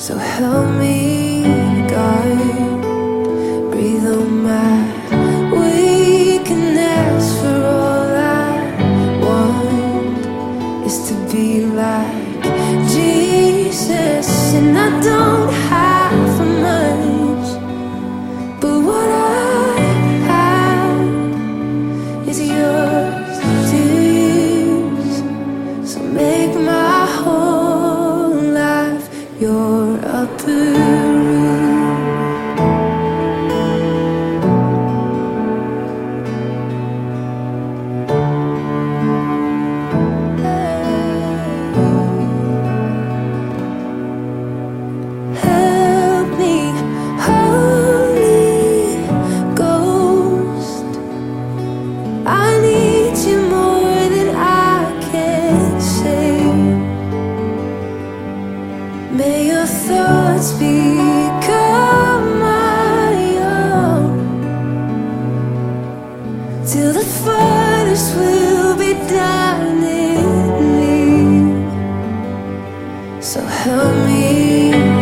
So help me, God, breathe on my weakness. For all I want is to be like Jesus. And I don't have much, but what I have is yours to use. So make my whole life your upper room. Help me, Holy Ghost. I need you more than I can say. May your thoughts become my own, till the farthest will be done in me. So help me,